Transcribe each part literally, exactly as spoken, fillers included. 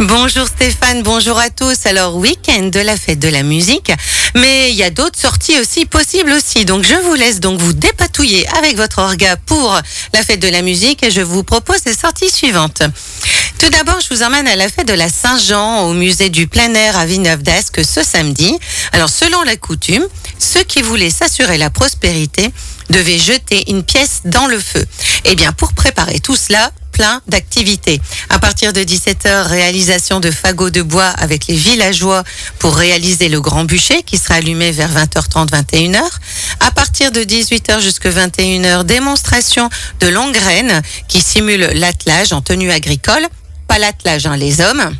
Bonjour Stéphane, bonjour à tous. Alors, week-end de la fête de la musique, mais il y a d'autres sorties aussi possibles aussi. Donc, je vous laisse donc vous dépatouiller avec votre orga pour la fête de la musique et je vous propose les sorties suivantes. Tout d'abord, je vous emmène à la fête de la Saint-Jean au musée du plein air à Villeneuve-d'Ascq ce samedi. Alors, selon la coutume, ceux qui voulaient s'assurer la prospérité devaient jeter une pièce dans le feu. Eh bien, pour préparer tout cela, plein d'activités. À partir de dix-sept heures, réalisation de fagots de bois avec les villageois pour réaliser le grand bûcher qui sera allumé vers vingt heures trente, vingt et une heures. À partir de dix-huit heures jusqu'à vingt et une heures, démonstration de longue graine qui simule l'attelage en tenue agricole. Pas l'attelage, hein, les hommes.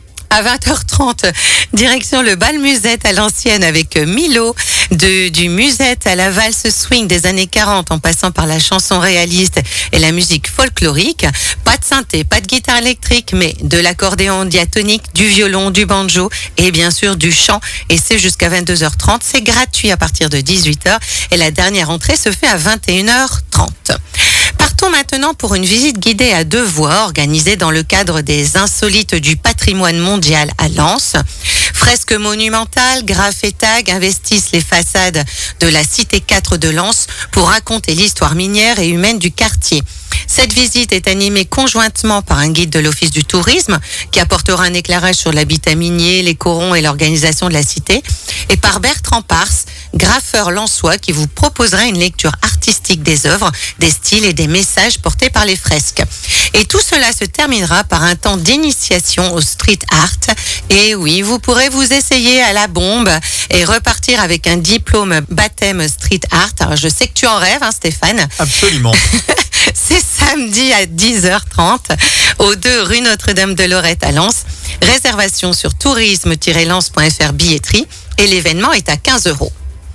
À vingt heures trente, direction le bal musette à l'ancienne avec Milo, de, du musette à la valse swing des années quarante en passant par la chanson réaliste et la musique folklorique. Pas de synthé, pas de guitare électrique, mais de l'accordéon diatonique, du violon, du banjo et bien sûr du chant. Et c'est jusqu'à vingt-deux heures trente. C'est gratuit à partir de dix-huit heures et la dernière entrée se fait à vingt et une heures trente. Partons maintenant pour une visite guidée à deux voies organisée dans le cadre des Insolites du patrimoine mondial à Lens. Fresques monumentales, graphes et tags investissent les façades de la cité quatre de Lens pour raconter l'histoire minière et humaine du quartier. Cette visite est animée conjointement par un guide de l'Office du tourisme qui apportera un éclairage sur l'habitat minier, les corons et l'organisation de la cité, et par Bertrand Pars, graffeur lensois qui vous proposera une lecture artistique des œuvres, des styles et des messages portés par les fresques. Et tout cela se terminera par un temps d'initiation au street art. Et oui, vous pourrez vous essayer à la bombe et repartir avec un diplôme baptême street art. Alors, je sais que tu en rêves, hein, Stéphane. Absolument. C'est samedi à dix heures trente au deux rue Notre-Dame de Lorette à Lens. Réservation sur tourisme tiret lens point f r billetterie et l'événement est à quinze euros.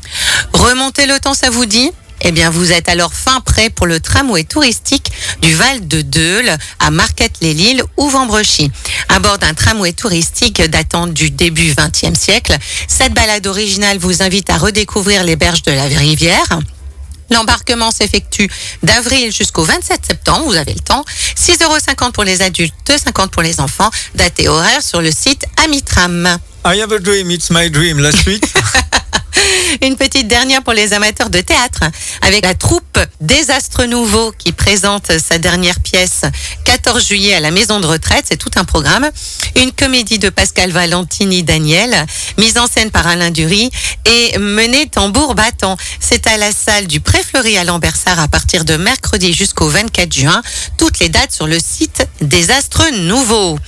Remontez le temps, ça vous dit ? Eh bien, vous êtes alors fin prêt pour le tramway touristique du Val de Deule à Marquette-les-Lilles ou Vambrechy. À bord d'un tramway touristique datant du début vingtième siècle, cette balade originale vous invite à redécouvrir les berges de la rivière. L'embarquement s'effectue d'avril jusqu'au vingt-sept septembre, vous avez le temps. six euros cinquante pour les adultes, deux euros cinquante pour les enfants. Date et horaire sur le site Amitram. I have a dream, it's my dream. La suite. Une petite dernière pour les amateurs de théâtre, avec la troupe Désastre Nouveau qui présente sa dernière pièce quatorze juillet à la maison de retraite. C'est tout un programme. Une comédie de Pascal Valentini-Daniel, mise en scène par Alain Dury et menée tambour battant. C'est à la salle du Pré-Fleury à Lambersart à partir de mercredi jusqu'au vingt-quatre juin. Toutes les dates sur le site Désastre Nouveau.